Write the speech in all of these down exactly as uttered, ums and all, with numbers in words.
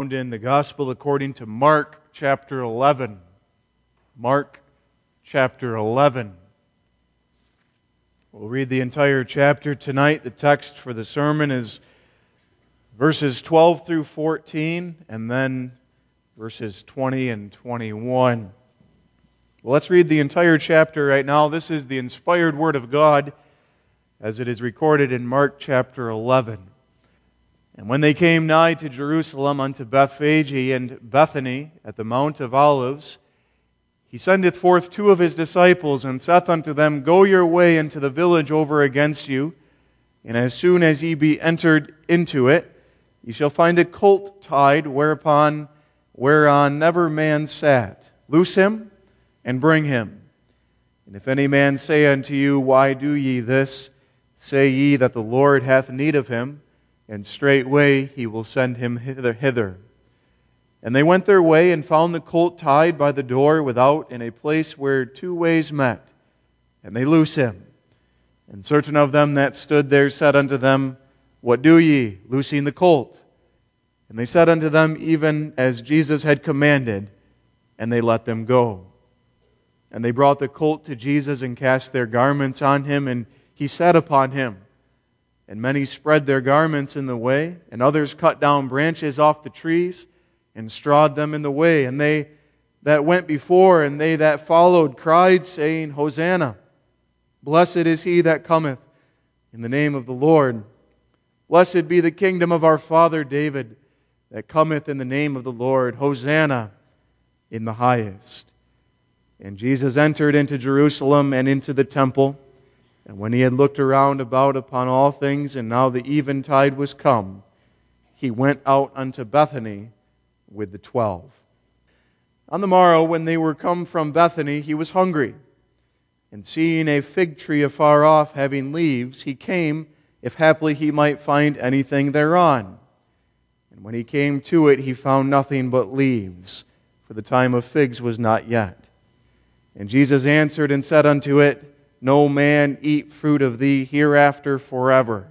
In the Gospel according to Mark chapter eleven. Mark chapter eleven. We'll read the entire chapter tonight. The text for the sermon is verses twelve through fourteen, and then verses twenty and twenty-one. Well, let's read the entire chapter right now. This is the inspired Word of God as it is recorded in Mark chapter eleven. And when they came nigh to Jerusalem unto Bethphage and Bethany at the Mount of Olives, he sendeth forth two of his disciples, and saith unto them, Go your way into the village over against you, and as soon as ye be entered into it, ye shall find a colt tied, whereupon whereon never man sat. Loose him, and bring him. And if any man say unto you, Why do ye this? Say ye that the Lord hath need of him, and straightway he will send him hither. hither. And they went their way, and found the colt tied by the door without, in a place where two ways met. And they loose him. And certain of them that stood there said unto them, What do ye, loosing the colt? And they said unto them, Even as Jesus had commanded, and they let them go. And they brought the colt to Jesus, and cast their garments on him, and he sat upon him. And many spread their garments in the way, and others cut down branches off the trees, and strawed them in the way. And they that went before, and they that followed, cried, saying, Hosanna! Blessed is he that cometh in the name of the Lord. Blessed be the kingdom of our father David, that cometh in the name of the Lord. Hosanna in the highest. And Jesus entered into Jerusalem and into the temple. And when he had looked around about upon all things, and now the eventide was come, he went out unto Bethany with the twelve. On the morrow, when they were come from Bethany, he was hungry. And seeing a fig tree afar off, having leaves, he came, if haply he might find anything thereon. And when he came to it, he found nothing but leaves, for the time of figs was not yet. And Jesus answered and said unto it, No man eat fruit of thee hereafter forever.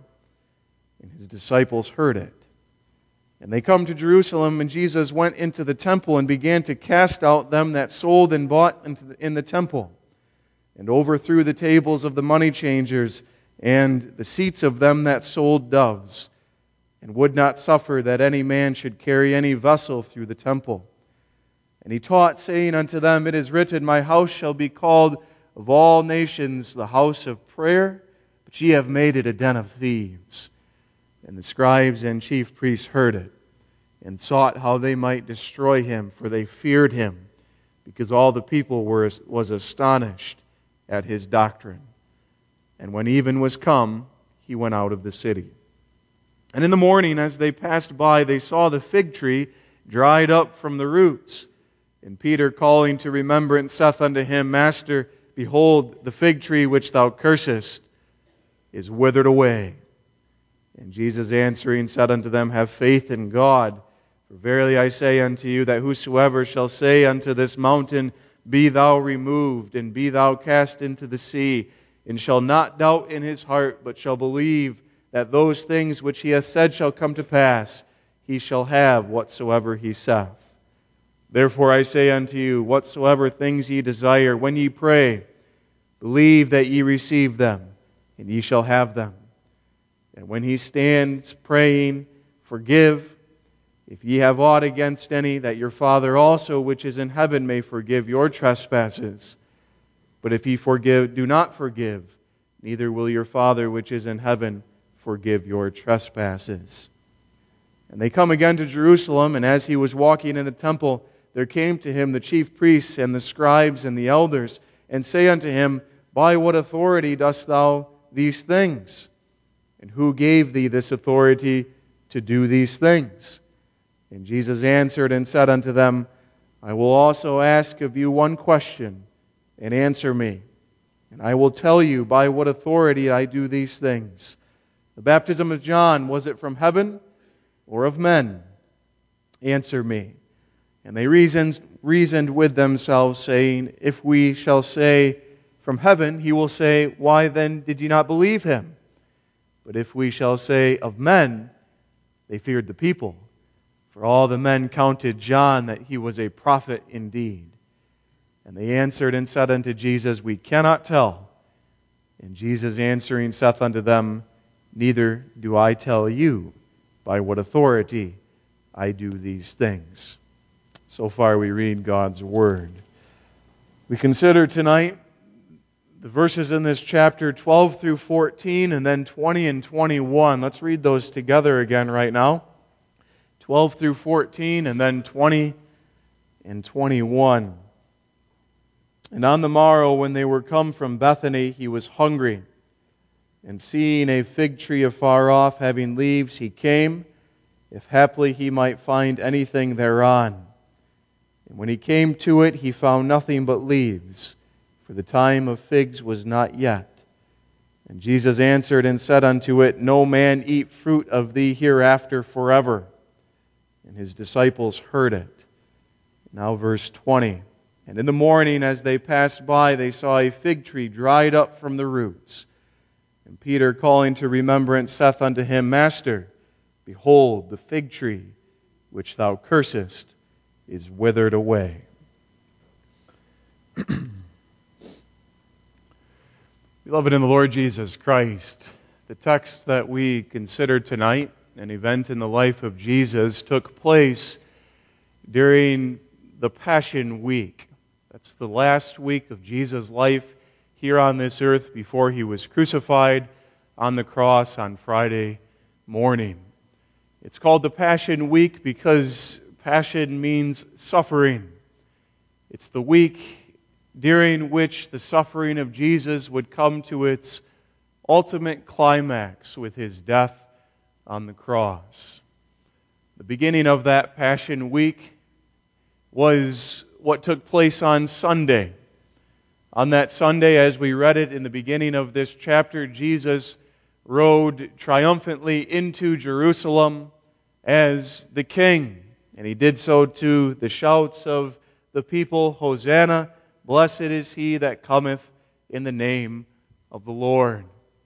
And his disciples heard it. And they come to Jerusalem, and Jesus went into the temple, and began to cast out them that sold and bought into the, in the temple, and overthrew the tables of the money changers, and the seats of them that sold doves, and would not suffer that any man should carry any vessel through the temple. And he taught, saying unto them, It is written, My house shall be called of all nations the house of prayer, but ye have made it a den of thieves. And the scribes and chief priests heard it, and sought how they might destroy him, for they feared him, because all the people were was astonished at his doctrine. And when even was come, he went out of the city. And in the morning, as they passed by, they saw the fig tree dried up from the roots. And Peter, calling to remembrance, saith unto him, Master, behold, the fig tree which thou cursest is withered away. And Jesus answering said unto them, Have faith in God. For verily I say unto you, that whosoever shall say unto this mountain, Be thou removed, and be thou cast into the sea, and shall not doubt in his heart, but shall believe that those things which he hath said shall come to pass, he shall have whatsoever he saith. Therefore I say unto you, whatsoever things ye desire, when ye pray, believe that ye receive them, and ye shall have them. And when he stands praying, forgive, if ye have aught against any, that your Father also which is in heaven may forgive your trespasses. But if ye forgive, do not forgive, neither will your Father which is in heaven forgive your trespasses. And they come again to Jerusalem, and as he was walking in the temple, there came to him the chief priests and the scribes and the elders, and say unto him, By what authority dost thou these things? And who gave thee this authority to do these things? And Jesus answered and said unto them, I will also ask of you one question, and answer me. And I will tell you by what authority I do these things. The baptism of John, was it from heaven or of men? Answer me. And they reasoned, reasoned with themselves, saying, If we shall say from heaven, he will say, Why then did ye not believe him? But if we shall say of men, they feared the people, For all the men counted John that he was a prophet indeed. And they answered and said unto Jesus, We cannot tell. And Jesus answering saith unto them, Neither do I tell you by what authority I do these things. So far we read God's Word. We consider tonight the verses in this chapter twelve through fourteen and then twenty and twenty-one. Let's read those together again right now. twelve through fourteen and then twenty and twenty-one. And on the morrow when they were come from Bethany, he was hungry. And seeing a fig tree afar off, having leaves, he came, if haply he might find anything thereon. And when he came to it, he found nothing but leaves, for the time of figs was not yet. And Jesus answered and said unto it, No man eat fruit of thee hereafter forever. And his disciples heard it. Now verse twenty. And in the morning as they passed by, they saw a fig tree dried up from the roots. And Peter, calling to remembrance, saith unto him, Master, behold, the fig tree which thou cursest is withered away. Beloved in the Lord Jesus Christ, the text that we consider tonight, an event in the life of Jesus, took place during the Passion Week. That's the last week of Jesus' life here on this earth before he was crucified on the cross on Friday morning. It's called the Passion Week because passion means suffering. It's the week during which the suffering of Jesus would come to its ultimate climax with his death on the cross. The beginning of that Passion Week was what took place on Sunday. On that Sunday, as we read it in the beginning of this chapter, Jesus rode triumphantly into Jerusalem as the King. And he did so to the shouts of the people, Hosanna, blessed is he that cometh in the name of the Lord.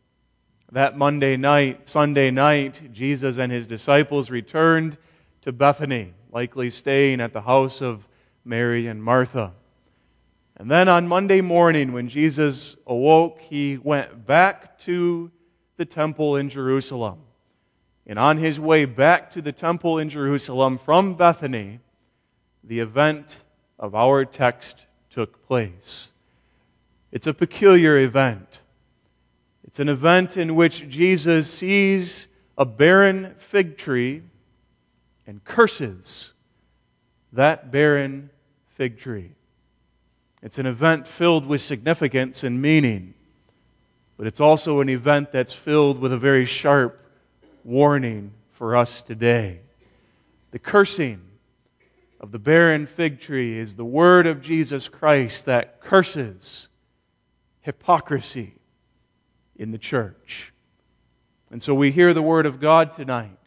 That Monday night, Sunday night, Jesus and his disciples returned to Bethany, likely staying at the house of Mary and Martha. And then on Monday morning, when Jesus awoke, he went back to the temple in Jerusalem. And on his way back to the temple in Jerusalem from Bethany, the event of our text took place. It's a peculiar event. It's an event in which Jesus sees a barren fig tree and curses that barren fig tree. It's an event filled with significance and meaning, but it's also an event that's filled with a very sharp warning for us today. The cursing of the barren fig tree is the word of Jesus Christ that curses hypocrisy in the church. And so we hear the word of God tonight,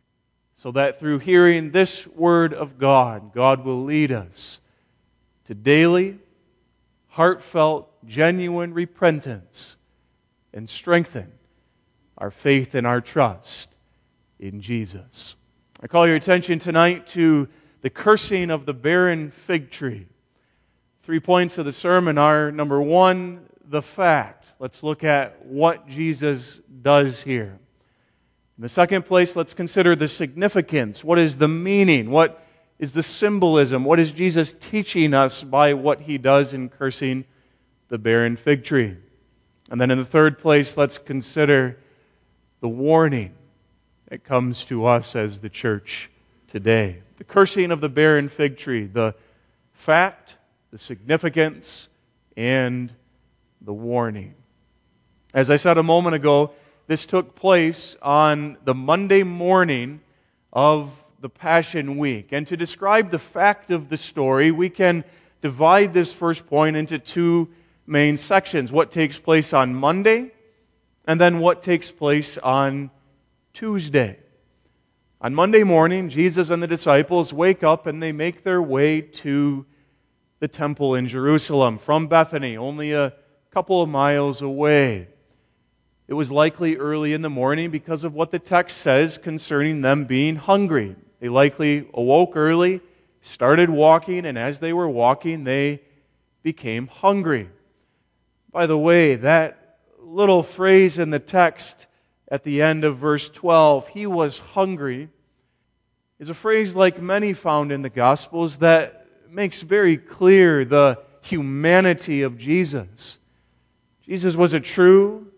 so that through hearing this word of God, God will lead us to daily, heartfelt, genuine repentance and strengthen our faith and our trust in Jesus. I call your attention tonight to the cursing of the barren fig tree. Three points of the sermon are, number one, the fact. Let's look at what Jesus does here. In the second place, let's consider the significance. What is the meaning? What is the symbolism? What is Jesus teaching us by what he does in cursing the barren fig tree? And then in the third place, let's consider the warning that comes to us as the church today. The cursing of the barren fig tree, the fact, the significance, and the warning. As I said a moment ago, this took place on the Monday morning of the Passion Week. And to describe the fact of the story, we can divide this first point into two main sections. What takes place on Monday, and then what takes place on Tuesday. On Monday morning, Jesus and the disciples wake up and they make their way to the temple in Jerusalem from Bethany, only a couple of miles away. It was likely early in the morning because of what the text says concerning them being hungry. They likely awoke early, started walking, and as they were walking, they became hungry. By the way, that little phrase in the text at the end of verse twelve, he was hungry, is a phrase like many found in the Gospels that makes very clear the humanity of Jesus. Jesus was a true,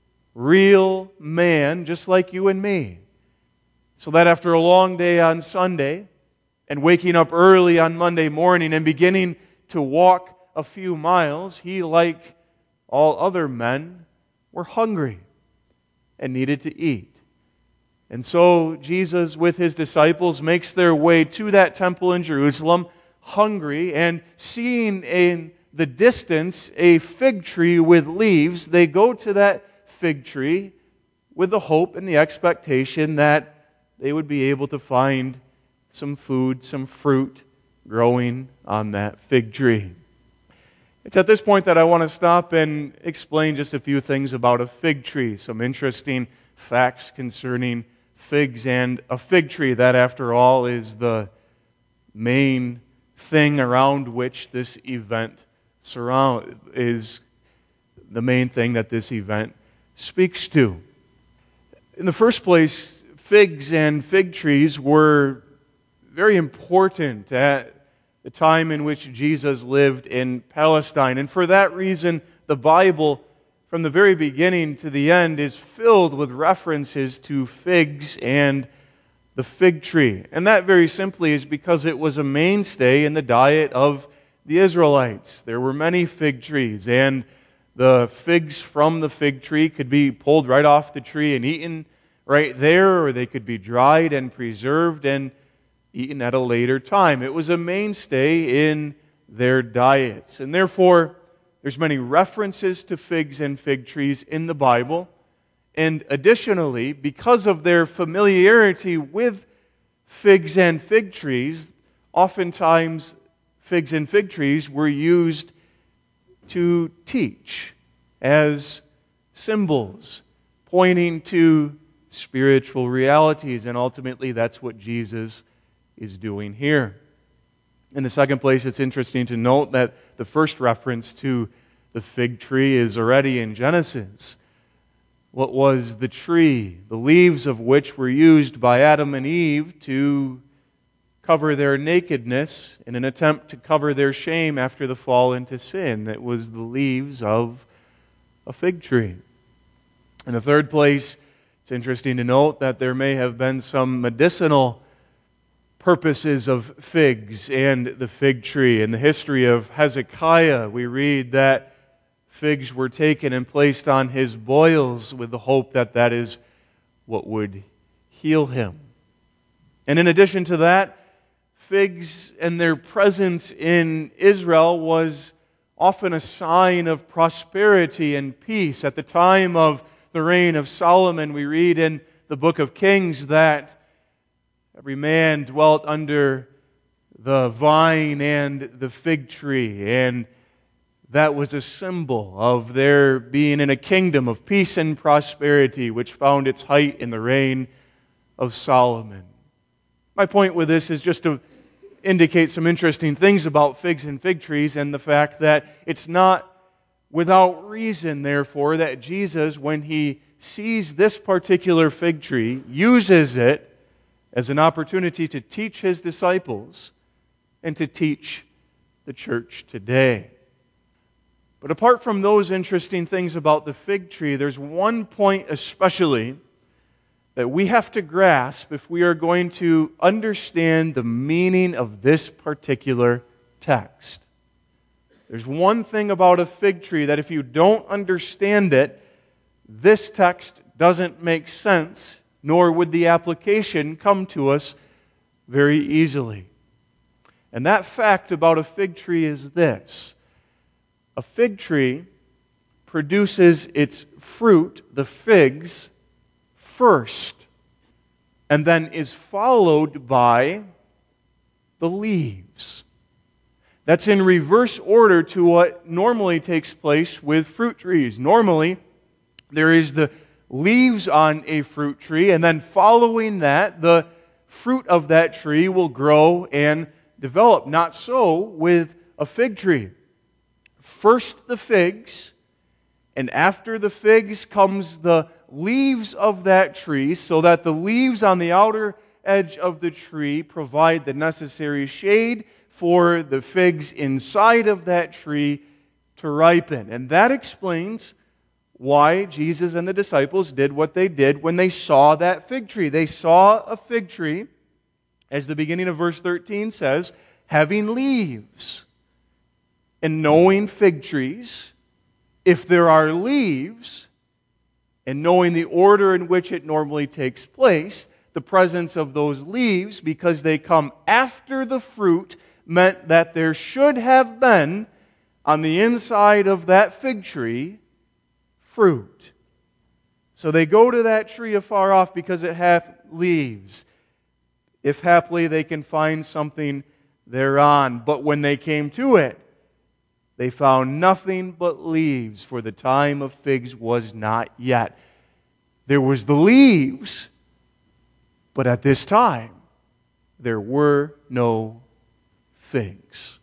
real man, just like you and me. So that after a long day on Sunday, and waking up early on Monday morning and beginning to walk a few miles, he, like all other men, were hungry and needed to eat. And so Jesus, with his disciples, makes their way to that temple in Jerusalem, hungry, and seeing in the distance a fig tree with leaves, they go to that fig tree with the hope and the expectation that they would be able to find some food, some fruit growing on that fig tree. It's at this point that I want to stop and explain just a few things about a fig tree, some interesting facts concerning figs and a fig tree. That, after all, is the main thing around which this event surround is the main thing that this event speaks to. In the first place, figs and fig trees were very important at the time in which Jesus lived in Palestine. And for that reason, the Bible, from the very beginning to the end, is filled with references to figs and the fig tree. And that very simply is because it was a mainstay in the diet of the Israelites. There were many fig trees, and the figs from the fig tree could be pulled right off the tree and eaten right there, or they could be dried and preserved and eaten at a later time. It was a mainstay in their diets. And therefore, there's many references to figs and fig trees in the Bible. And additionally, because of their familiarity with figs and fig trees, oftentimes figs and fig trees were used to teach as symbols, pointing to spiritual realities. And ultimately, that's what Jesus is doing here. In the second place, it's interesting to note that the first reference to the fig tree is already in Genesis. What was the tree, the leaves of which were used by Adam and Eve to cover their nakedness in an attempt to cover their shame after the fall into sin? It was the leaves of a fig tree. In the third place, it's interesting to note that there may have been some medicinal purposes of figs and the fig tree. In the history of Hezekiah, we read that figs were taken and placed on his boils with the hope that that is what would heal him. And in addition to that, figs and their presence in Israel was often a sign of prosperity and peace. At the time of the reign of Solomon, we read in the book of Kings that every man dwelt under the vine and the fig tree, and that was a symbol of their being in a kingdom of peace and prosperity, which found its height in the reign of Solomon. My point with this is just to indicate some interesting things about figs and fig trees, and the fact that it's not without reason, therefore, that Jesus, when he sees this particular fig tree, uses it as an opportunity to teach his disciples and to teach the church today. But apart from those interesting things about the fig tree, there's one point especially that we have to grasp if we are going to understand the meaning of this particular text. There's one thing about a fig tree that if you don't understand it, this text doesn't make sense, nor would the application come to us very easily. And that fact about a fig tree is this: a fig tree produces its fruit, the figs, first, and then is followed by the leaves. That's in reverse order to what normally takes place with fruit trees. Normally, there is the leaves on a fruit tree, and then following that, the fruit of that tree will grow and develop. Not so with a fig tree. First the figs, and after the figs comes the leaves of that tree, so that the leaves on the outer edge of the tree provide the necessary shade for the figs inside of that tree to ripen. And that explains why Jesus and the disciples did what they did when they saw that fig tree. They saw a fig tree, as the beginning of verse thirteen says, having leaves. And knowing fig trees, if there are leaves, and knowing the order in which it normally takes place, the presence of those leaves, because they come after the fruit, meant that there should have been, on the inside of that fig tree, fruit. So they go to that tree afar off because it hath leaves, if haply they can find something thereon. But when they came to it, they found nothing but leaves, for the time of figs was not yet. There was the leaves, but at this time there were no figs.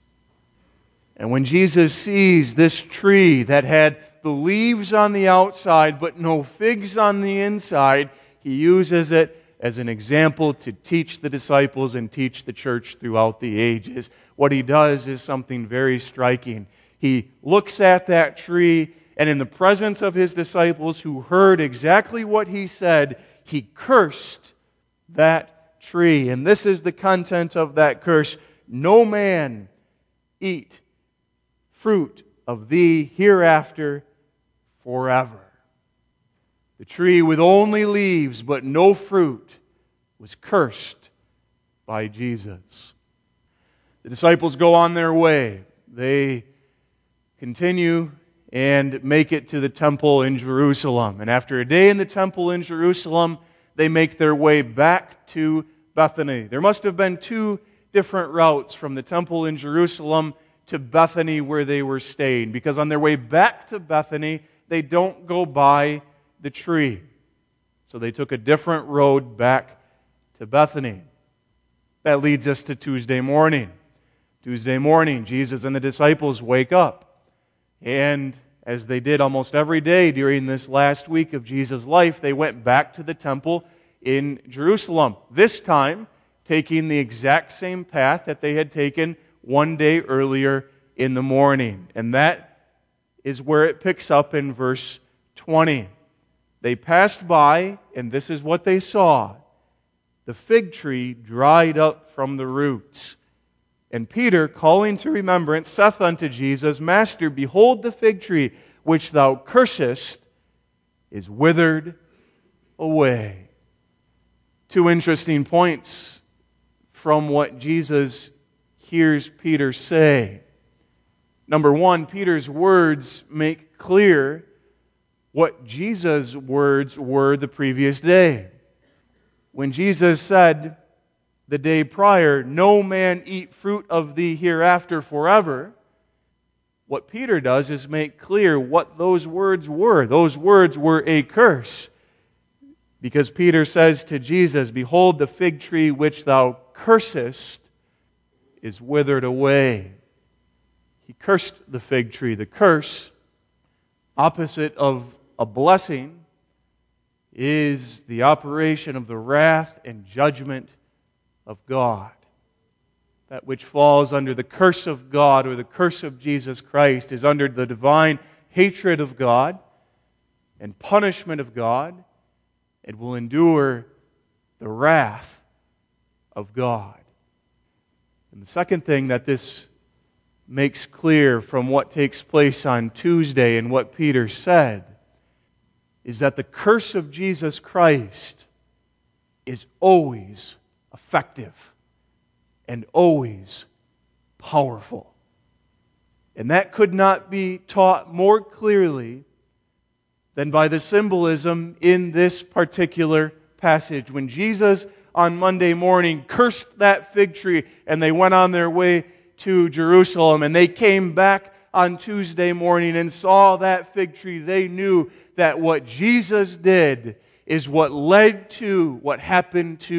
And when Jesus sees this tree that had the leaves on the outside but no figs on the inside, He uses it as an example to teach the disciples and teach the church throughout the ages. What He does is something very striking. He looks at that tree, and in the presence of His disciples who heard exactly what He said, He cursed that tree. And this is the content of that curse: no man eat fruit of thee hereafter forever. The tree with only leaves but no fruit was cursed by Jesus. The disciples go on their way. They continue and make it to the temple in Jerusalem. And after a day in the temple in Jerusalem, they make their way back to Bethany. There must have been two different routes from the temple in Jerusalem to Bethany where they were staying, because on their way back to Bethany, they don't go by the tree. So they took a different road back to Bethany. That leads us to Tuesday morning. Tuesday morning, Jesus and the disciples wake up. And as they did almost every day during this last week of Jesus' life, they went back to the temple in Jerusalem. This time, taking the exact same path that they had taken one day earlier in the morning. And that is where it picks up in verse twenty. They passed by, and this is what they saw: the fig tree dried up from the roots. And Peter, calling to remembrance, saith unto Jesus, Master, behold, the fig tree which thou cursest is withered away. Two interesting points from what Jesus hears Peter say. Number one, Peter's words make clear what Jesus' words were the previous day. When Jesus said the day prior, no man eat fruit of thee hereafter forever, what Peter does is make clear what those words were. Those words were a curse. Because Peter says to Jesus, behold, the fig tree which thou cursest is withered away. He cursed the fig tree. The curse, opposite of a blessing, is the operation of the wrath and judgment of God. That which falls under the curse of God or the curse of Jesus Christ is under the divine hatred of God and punishment of God, and will endure the wrath of God. And the second thing that this makes clear from what takes place on Tuesday and what Peter said is that the curse of Jesus Christ is always effective and always powerful. And that could not be taught more clearly than by the symbolism in this particular passage. When Jesus on Monday morning cursed that fig tree and they went on their way to Jerusalem, and they came back on Tuesday morning and saw that fig tree, they knew that what Jesus did is what led to what happened to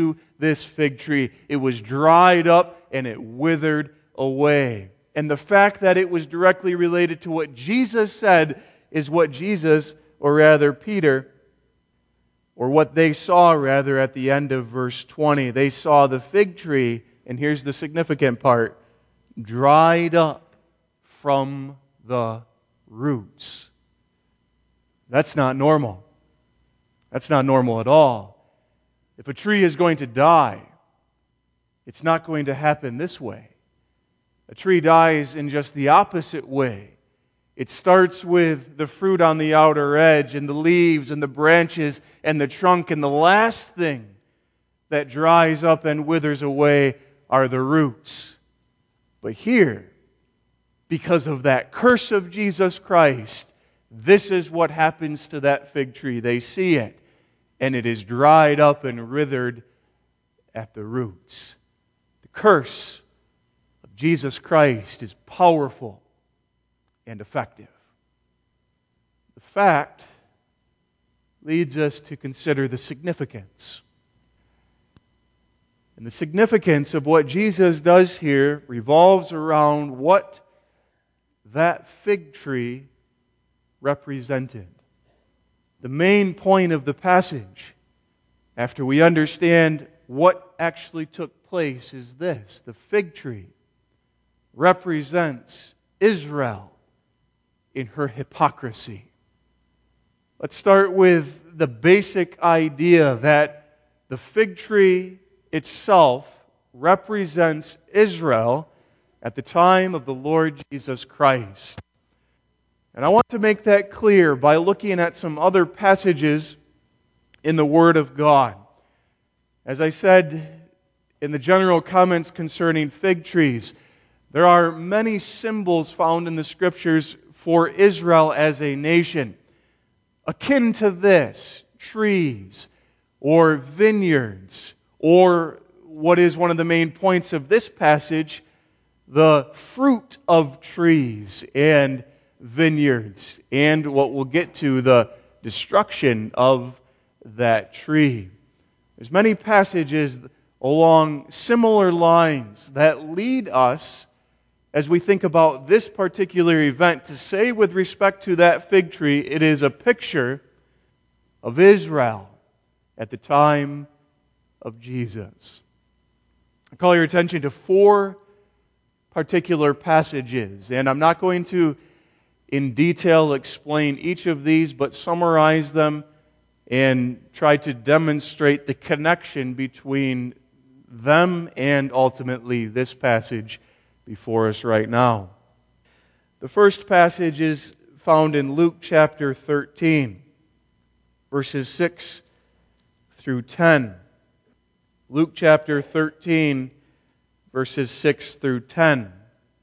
this fig tree. It was dried up and it withered away. And the fact that it was directly related to what Jesus said is what Jesus, or rather Peter, or what they saw rather at the end of verse twenty. They saw the fig tree, and here's the significant part, dried up from the roots. That's not normal. That's not normal at all. If a tree is going to die, it's not going to happen this way. A tree dies in just the opposite way. It starts with the fruit on the outer edge and the leaves and the branches and the trunk, and the last thing that dries up and withers away are the roots. But here, because of that curse of Jesus Christ, this is what happens to that fig tree. They see it, and it is dried up and withered at the roots. The curse of Jesus Christ is powerful and effective. The fact leads us to consider the significance. And the significance of what Jesus does here revolves around what that fig tree represented. The main point of the passage, after we understand what actually took place, is this: the fig tree represents Israel in her hypocrisy. Let's start with the basic idea that the fig tree itself represents Israel at the time of the Lord Jesus Christ. And I want to make that clear by looking at some other passages in the Word of God. As I said in the general comments concerning fig trees, there are many symbols found in the Scriptures for Israel as a nation. Akin to this, trees or vineyards, or what is one of the main points of this passage, the fruit of trees and vineyards, and what we'll get to, the destruction of that tree. There's many passages along similar lines that lead us, as we think about this particular event, to say with respect to that fig tree, it is a picture of Israel at the time of Jesus. I call your attention to four particular passages, and I'm not going to in detail explain each of these, but summarize them and try to demonstrate the connection between them and ultimately this passage before us right now. The first passage is found in Luke chapter thirteen, verses six through ten. Luke chapter thirteen, verses six through ten.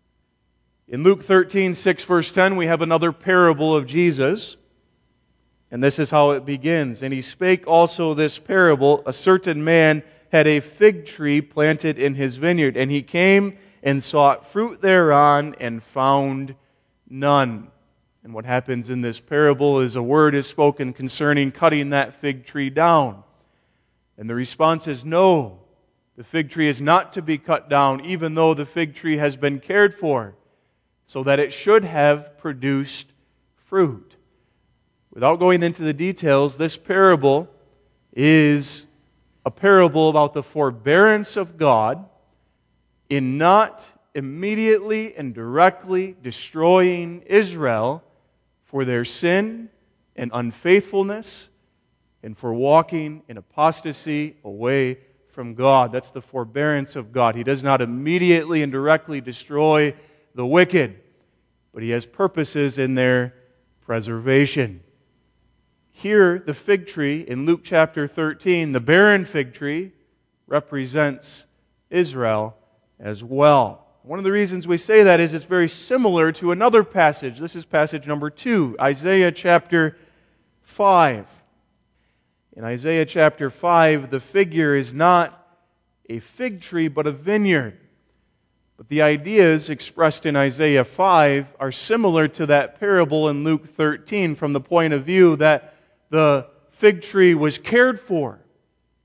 In Luke thirteen, six, verse ten, we have another parable of Jesus. And this is how it begins. And he spake also this parable: a certain man had a fig tree planted in his vineyard, and he came and sought fruit thereon, and found none. And what happens in this parable is a word is spoken concerning cutting that fig tree down. And the response is no, the fig tree is not to be cut down, even though the fig tree has been cared for, so that it should have produced fruit. Without going into the details, this parable is a parable about the forbearance of God in not immediately and directly destroying Israel for their sin and unfaithfulness and for walking in apostasy away from God. That's the forbearance of God. He does not immediately and directly destroy the wicked, but He has purposes in their preservation. Here, the fig tree in Luke chapter thirteen, the barren fig tree, represents Israel as well. One of the reasons we say that is it's very similar to another passage. This is passage number two, Isaiah chapter five. In Isaiah chapter five, the figure is not a fig tree, but a vineyard. But the ideas expressed in Isaiah five are similar to that parable in Luke thirteen from the point of view that the fig tree was cared for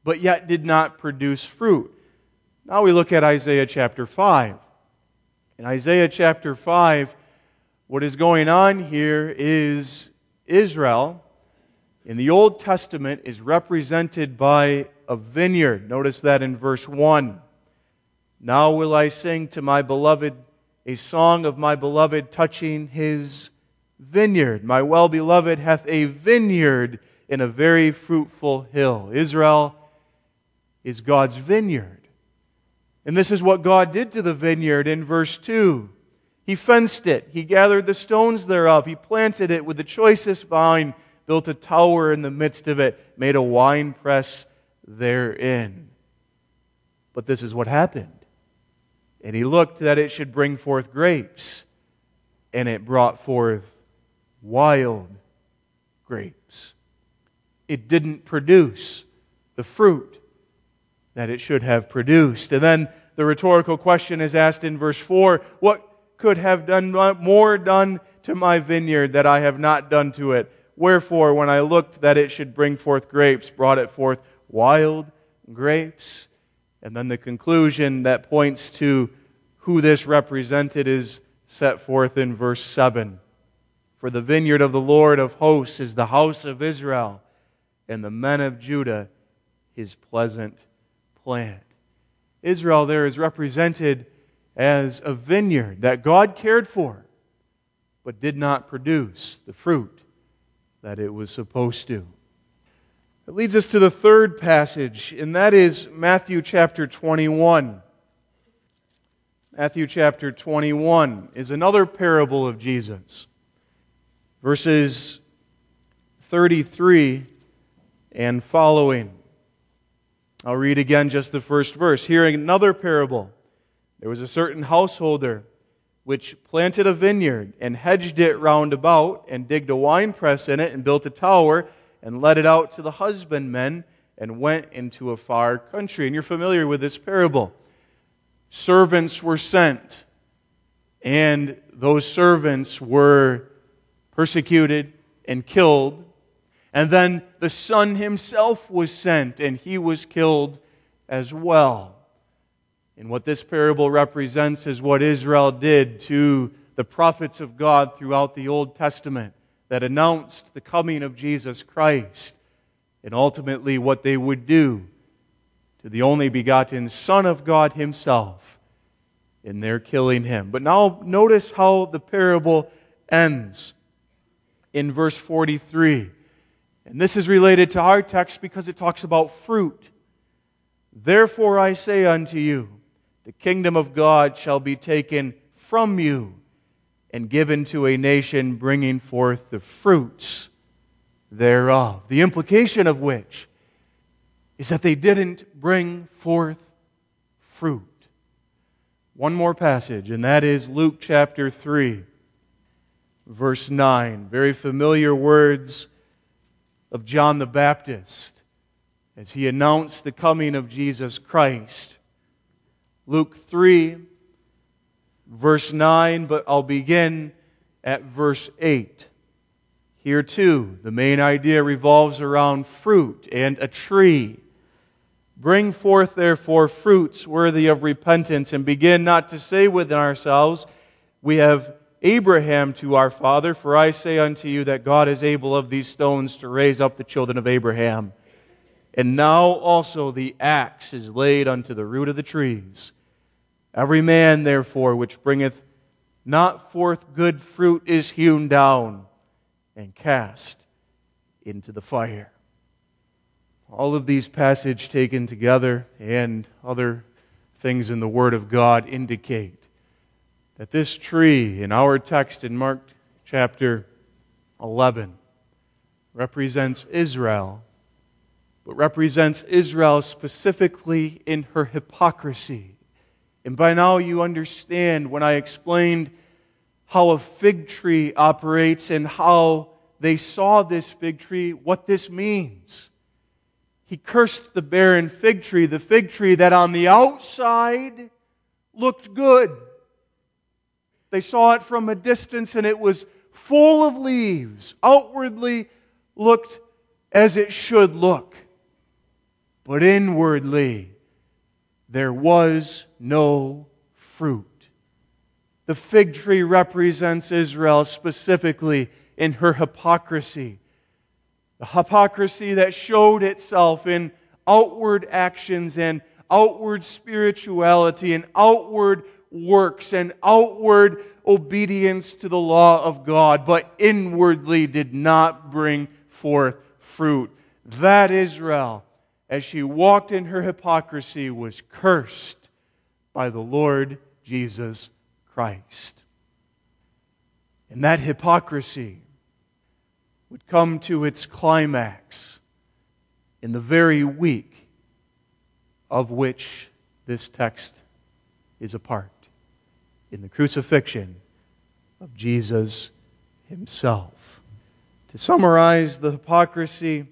but yet did not produce fruit. Now we look at Isaiah chapter five. In Isaiah chapter five, what is going on here is Israel in the Old Testament is represented by a vineyard. Notice that in verse one. Now will I sing to my beloved a song of my beloved touching his vineyard. My well-beloved hath a vineyard in a very fruitful hill. Israel is God's vineyard. And this is what God did to the vineyard in verse two. He fenced it. He gathered the stones thereof. He planted it with the choicest vine, built a tower in the midst of it, made a winepress therein. But this is what happened. And he looked that it should bring forth grapes, and it brought forth wild grapes. It didn't produce the fruit that it should have produced. And then the rhetorical question is asked in verse four, what could have done more done to my vineyard that I have not done to it? Wherefore, when I looked that it should bring forth grapes, brought it forth wild grapes. And then the conclusion that points to who this represented is set forth in verse seven. For the vineyard of the Lord of hosts is the house of Israel, and the men of Judah his pleasant plant. Israel there is represented as a vineyard that God cared for, but did not produce the fruit that it was supposed to. It leads us to the third passage, and that is Matthew chapter twenty-one. Matthew chapter twenty-one is another parable of Jesus. Verses thirty-three and following. I'll read again just the first verse. Here another parable. There was a certain householder which planted a vineyard and hedged it round about and digged a winepress in it and built a tower and let it out to the husbandmen and went into a far country. And you're familiar with this parable. Servants were sent, and those servants were persecuted and killed. And then the son himself was sent, and he was killed as well. And what this parable represents is what Israel did to the prophets of God throughout the Old Testament that announced the coming of Jesus Christ, and ultimately what they would do to the only begotten Son of God himself in their killing him. But now notice how the parable ends in verse forty-three. And this is related to our text because it talks about fruit. Therefore I say unto you, the kingdom of God shall be taken from you and given to a nation bringing forth the fruits thereof. The implication of which is that they didn't bring forth fruit. One more passage, and that is Luke chapter three, verse nine. Very familiar words of John the Baptist as he announced the coming of Jesus Christ. Luke three, verse nine, but I'll begin at verse eight. Here too, the main idea revolves around fruit and a tree. Bring forth therefore fruits worthy of repentance, and begin not to say within ourselves, we have Abraham to our father, for I say unto you that God is able of these stones to raise up the children of Abraham. And now also the axe is laid unto the root of the trees. Every man, therefore, which bringeth not forth good fruit is hewn down and cast into the fire. All of these passages taken together and other things in the Word of God indicate that this tree in our text in Mark chapter eleven represents Israel, but represents Israel specifically in her hypocrisy. And by now you understand when I explained how a fig tree operates and how they saw this fig tree, what this means. He cursed the barren fig tree, the fig tree that on the outside looked good. They saw it from a distance and it was full of leaves, outwardly looked as it should look. but inwardly there was no fruit. The fig tree represents Israel specifically in her hypocrisy. The hypocrisy that showed itself in outward actions and outward spirituality and outward works and outward obedience to the law of God, but inwardly did not bring forth fruit. That Israel, as she walked in her hypocrisy, was cursed by the Lord Jesus Christ. And that hypocrisy would come to its climax in the very week of which this text is a part, in the crucifixion of Jesus Himself. To summarize the hypocrisy,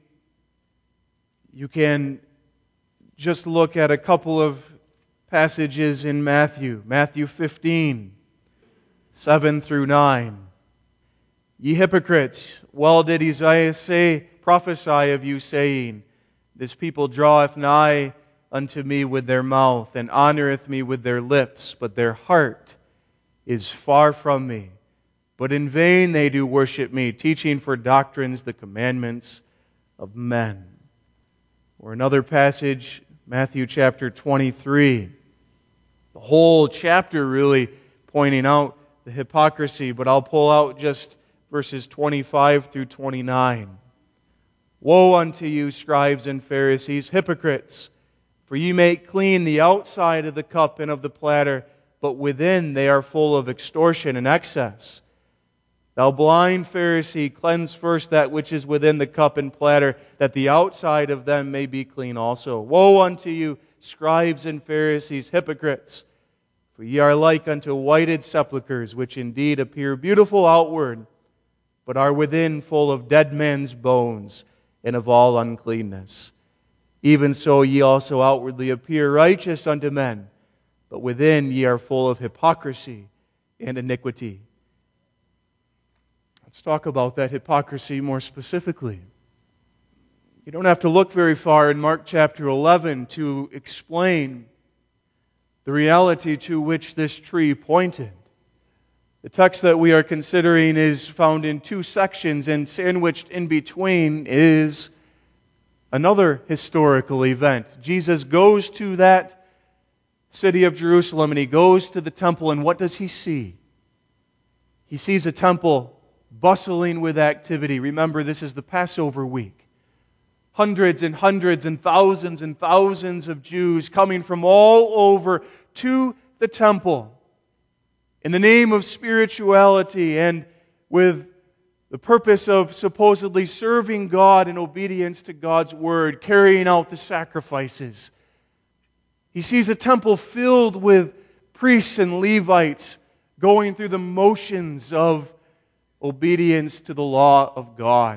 you can just look at a couple of passages in Matthew. Matthew fifteen, seven through nine. Ye hypocrites, well did Isaiah say, prophesy of you, saying, This people draweth nigh unto me with their mouth, and honoreth me with their lips, but their heart is far from me. But in vain they do worship me, teaching for doctrines the commandments of men. Or another passage, Matthew chapter twenty-three. The whole chapter really pointing out the hypocrisy, but I'll pull out just verses twenty-five through twenty-nine. Woe unto you, scribes and Pharisees, hypocrites! For ye make clean the outside of the cup and of the platter, but within they are full of extortion and excess. Thou blind Pharisee, cleanse first that which is within the cup and platter, that the outside of them may be clean also. Woe unto you, scribes and Pharisees, hypocrites! For ye are like unto whited sepulchres, which indeed appear beautiful outward, but are within full of dead men's bones and of all uncleanness. Even so ye also outwardly appear righteous unto men, but within ye are full of hypocrisy and iniquity. Let's talk about that hypocrisy more specifically. You don't have to look very far in Mark chapter eleven to explain the reality to which this tree pointed. The text that we are considering is found in two sections, and sandwiched in between is another historical event. Jesus goes to that city of Jerusalem, and He goes to the temple, and what does He see? He sees a temple bustling with activity. Remember, this is the Passover week. Hundreds and hundreds and thousands and thousands of Jews coming from all over to the temple in the name of spirituality and with the purpose of supposedly serving God in obedience to God's word, carrying out the sacrifices. He sees a temple filled with priests and Levites going through the motions of obedience to the law of God.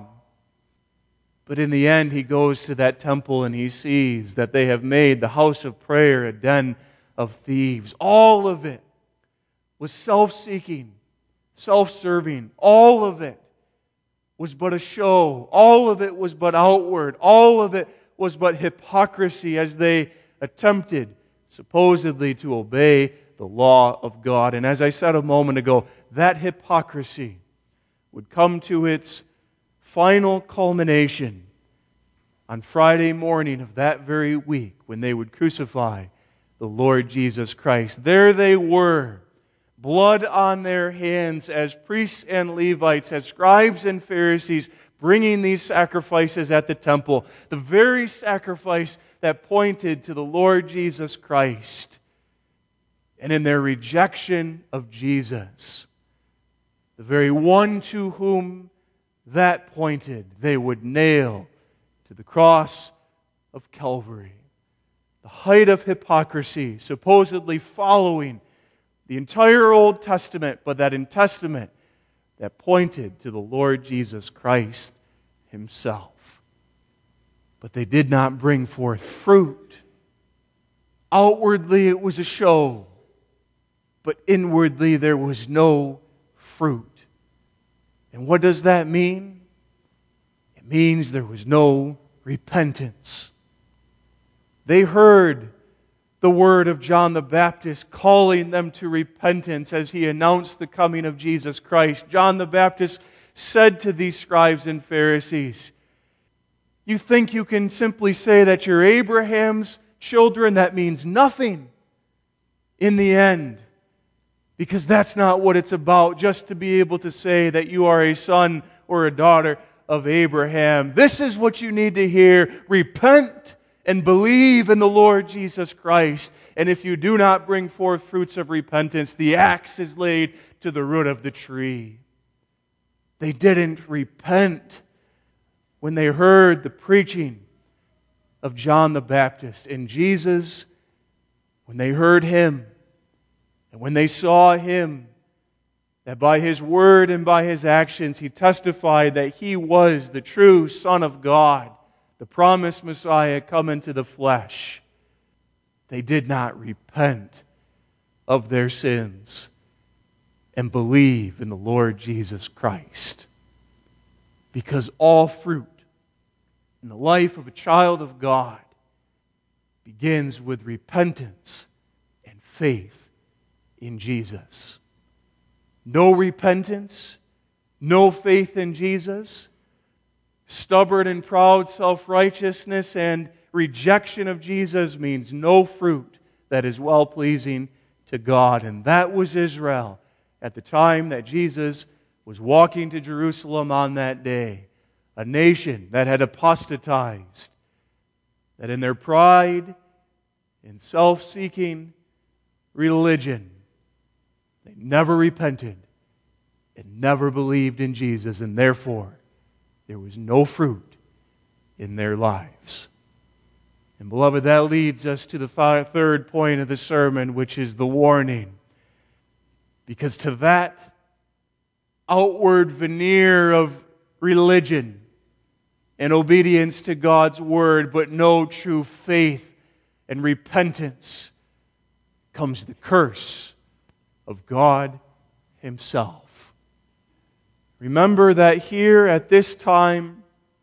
But in the end, he goes to that temple and he sees that they have made the house of prayer a den of thieves. All of it was self-seeking, self-serving. All of it was but a show. All of it was but outward. All of it was but hypocrisy as they attempted supposedly to obey the law of God. And as I said a moment ago, that hypocrisy would come to its final culmination on Friday morning of that very week when they would crucify the Lord Jesus Christ. There they were, blood on their hands as priests and Levites, as scribes and Pharisees, bringing these sacrifices at the temple, the very sacrifice that pointed to the Lord Jesus Christ. And in their rejection of Jesus, the very one to whom that pointed, they would nail to the cross of Calvary. The height of hypocrisy, supposedly following the entire Old Testament, but that in Testament that pointed to the Lord Jesus Christ Himself. But they did not bring forth fruit. Outwardly it was a show, but inwardly there was no fruit. And what does that mean? It means there was no repentance. They heard the word of John the Baptist calling them to repentance as he announced the coming of Jesus Christ. John the Baptist said to these scribes and Pharisees, "You think you can simply say that you're Abraham's children? That means nothing in the end. Because that's not what it's about, just to be able to say that you are a son or a daughter of Abraham. This is what you need to hear. Repent and believe in the Lord Jesus Christ. And if you do not bring forth fruits of repentance, the axe is laid to the root of the tree." They didn't repent when they heard the preaching of John the Baptist. And Jesus, when they heard Him, and when they saw Him, that by His word and by His actions He testified that He was the true Son of God, the promised Messiah come into the flesh, they did not repent of their sins and believe in the Lord Jesus Christ. Because all fruit in the life of a child of God begins with repentance and faith in Jesus. No repentance, no faith in Jesus, stubborn and proud self-righteousness and rejection of Jesus means no fruit that is well-pleasing to God. And that was Israel at the time that Jesus was walking to Jerusalem on that day. A nation that had apostatized, that in their pride and self-seeking religion, they never repented and never believed in Jesus, and therefore there was no fruit in their lives. And beloved, that leads us to the th- third point of the sermon, which is the warning. Because to that outward veneer of religion and obedience to God's word, but no true faith and repentance, comes the curse of God Himself. Remember that here at this time,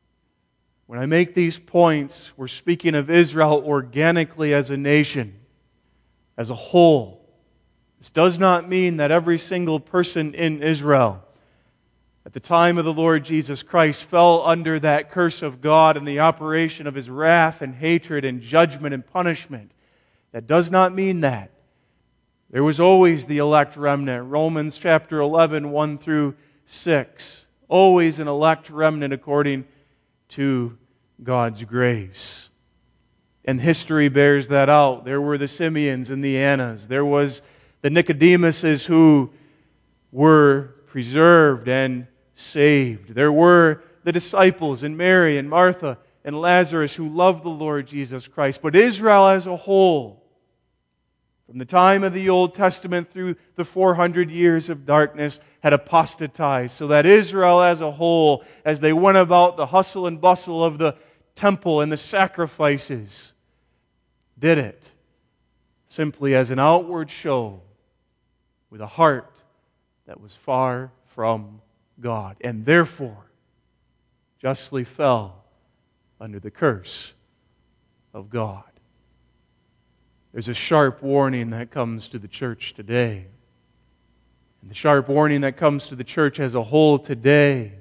when I make these points, we're speaking of Israel organically as a nation, as a whole. This does not mean that every single person in Israel at the time of the Lord Jesus Christ fell under that curse of God and the operation of His wrath and hatred and judgment and punishment. That does not mean that. There was always the elect remnant. Romans chapter eleven, one through six. Always an elect remnant according to God's grace. And history bears that out. There were the Simeons and the Annas. There was the Nicodemuses who were preserved and saved. There were the disciples and Mary and Martha and Lazarus who loved the Lord Jesus Christ. But Israel as a whole, from the time of the Old Testament through the four hundred years of darkness, had apostatized. So that Israel as a whole, as they went about the hustle and bustle of the temple and the sacrifices, did it simply as an outward show with a heart that was far from God, and therefore justly fell under the curse of God. There's a sharp warning that comes to the church today. And the sharp warning that comes to the church as a whole today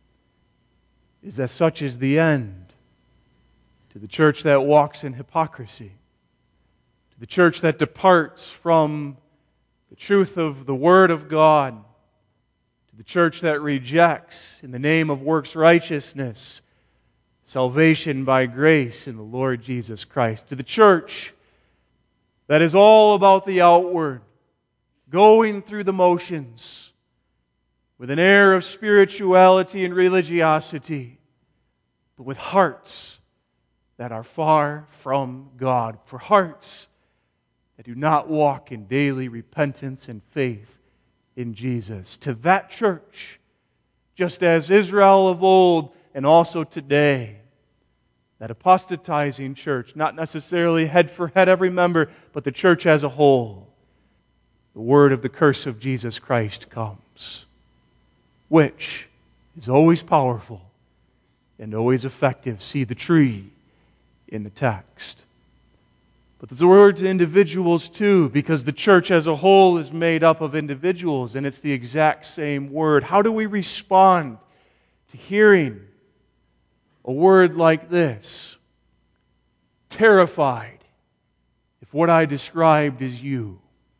is that such is the end to the church that walks in hypocrisy, to the church that departs from the truth of the Word of God, to the church that rejects, in the name of works righteousness, salvation by grace in the Lord Jesus Christ, to the church that is all about the outward, going through the motions with an air of spirituality and religiosity, but with hearts that are far from God, for hearts that do not walk in daily repentance and faith in Jesus. To that church, just as Israel of old and also today, that apostatizing church, not necessarily head for head every member, but the church as a whole, the word of the curse of Jesus Christ comes, which is always powerful and always effective. See the tree in the text. But there's a word to individuals too, because the church as a whole is made up of individuals, and it's the exact same word. How do we respond to hearing a word like this? Terrified if what I described is you.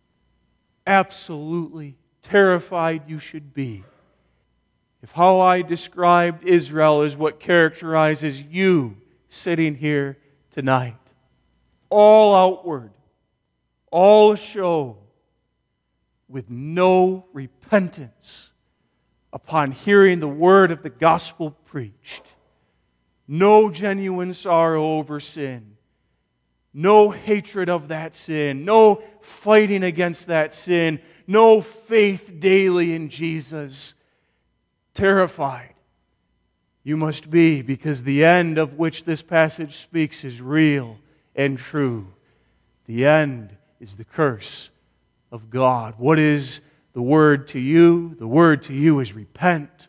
Absolutely terrified you should be if how I described Israel is what characterizes you sitting here tonight. All outward, all show, with no repentance upon hearing the word of the gospel preached. No genuine sorrow over sin. No hatred of that sin. No fighting against that sin. No faith daily in Jesus. Terrified you must be, because the end of which this passage speaks is real and true. The end is the curse of God. What is the word to you? The word to you is repent.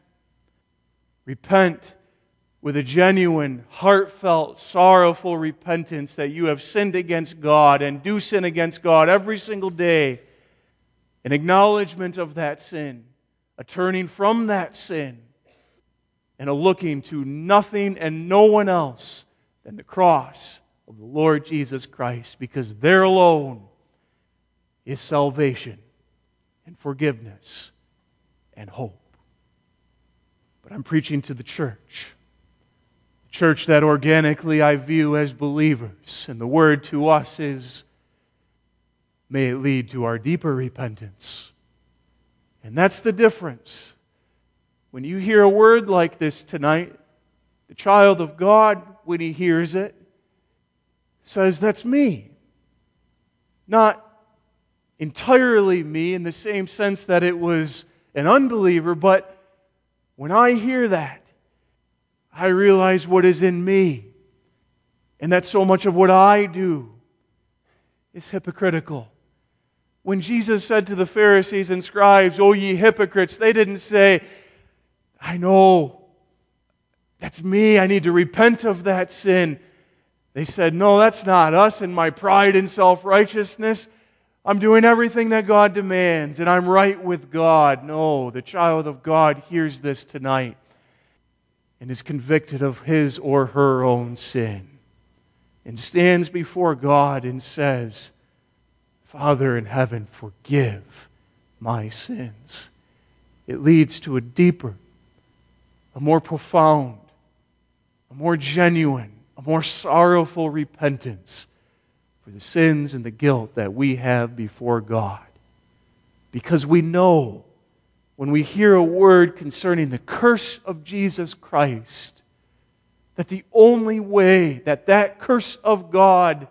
Repent with a genuine, heartfelt, sorrowful repentance that you have sinned against God and do sin against God every single day. An acknowledgement of that sin, a turning from that sin, and a looking to nothing and no one else than the cross of the Lord Jesus Christ, because there alone is salvation and forgiveness and hope. But I'm preaching to the church. The church that organically I view as believers. And the word to us is, may it lead to our deeper repentance. And that's the difference. When you hear a word like this tonight, the child of God, when he hears it, says, that's me. Not entirely me in the same sense that it was an unbeliever, but when I hear that, I realize what is in me, and that so much of what I do is hypocritical. When Jesus said to the Pharisees and scribes, "O ye hypocrites," they didn't say, I know, that's me, I need to repent of that sin. They said, no, that's not us and my pride and self-righteousness. I'm doing everything that God demands, and I'm right with God. No, the child of God hears this tonight and is convicted of his or her own sin and stands before God and says, Father in heaven, forgive my sins. It leads to a deeper, a more profound, a more genuine, a more sorrowful repentance for the sins and the guilt that we have before God. Because we know when we hear a word concerning the curse of Jesus Christ, that the only way that that curse of God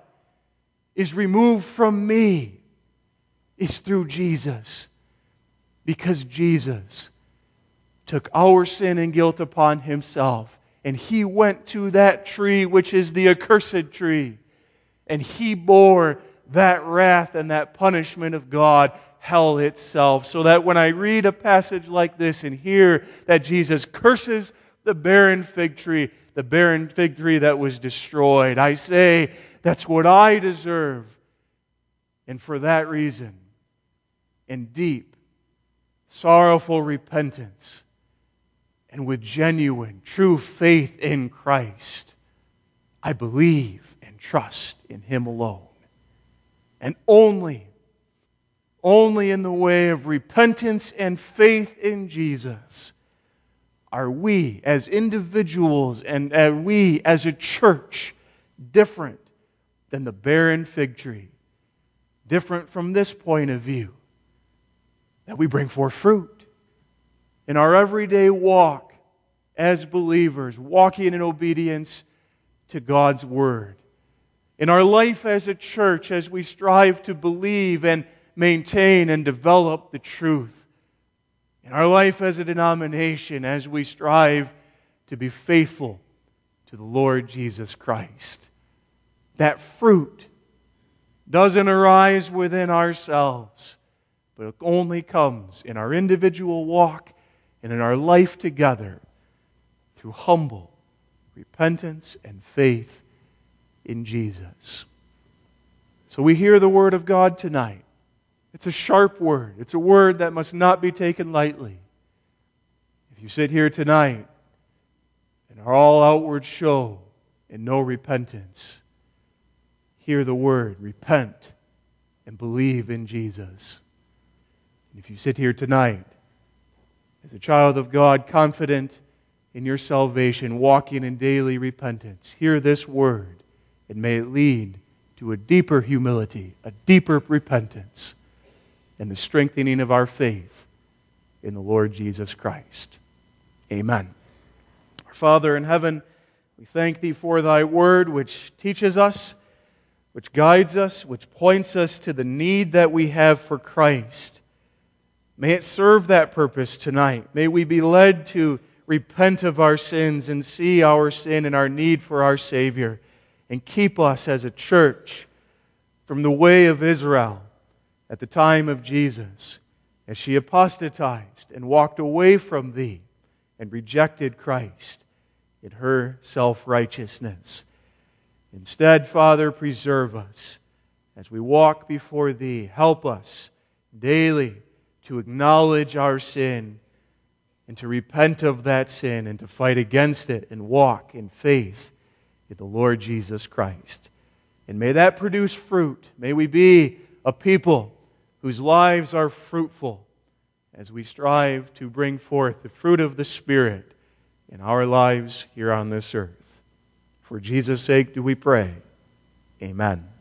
is removed from me is through Jesus. Because Jesus took our sin and guilt upon Himself, and He went to that tree which is the accursed tree, and He bore that wrath and that punishment of God, hell itself, so that when I read a passage like this and hear that Jesus curses the barren fig tree, the barren fig tree that was destroyed, I say, that's what I deserve. And for that reason, in deep, sorrowful repentance, and with genuine, true faith in Christ, I believe and trust in Him alone. And only, only in the way of repentance and faith in Jesus are we as individuals and uh, we as a church different than the barren fig tree. Different from this point of view, that we bring forth fruit. In our everyday walk as believers, walking in obedience to God's Word. In our life as a church, as we strive to believe and maintain and develop the truth. In our life as a denomination, as we strive to be faithful to the Lord Jesus Christ. That fruit doesn't arise within ourselves, but it only comes in our individual walk and in our life together through humble repentance and faith in Jesus. So we hear the word of God tonight. It's a sharp word. It's a word that must not be taken lightly. If you sit here tonight and are all outward show and no repentance, hear the word, repent, and believe in Jesus. And if you sit here tonight as a child of God, confident in your salvation, walking in daily repentance, hear this word, and may it lead to a deeper humility, a deeper repentance, and the strengthening of our faith in the Lord Jesus Christ. Amen. Our Father in heaven, we thank Thee for Thy word, which teaches us, which guides us, which points us to the need that we have for Christ. May it serve that purpose tonight. May we be led to repent of our sins and see our sin and our need for our Savior, and keep us as a church from the way of Israel at the time of Jesus, as she apostatized and walked away from Thee and rejected Christ in her self-righteousness. Instead, Father, preserve us as we walk before Thee. Help us daily to acknowledge our sin and to repent of that sin and to fight against it and walk in faith in the Lord Jesus Christ. And may that produce fruit. May we be a people whose lives are fruitful as we strive to bring forth the fruit of the Spirit in our lives here on this earth. For Jesus' sake do we pray. Amen.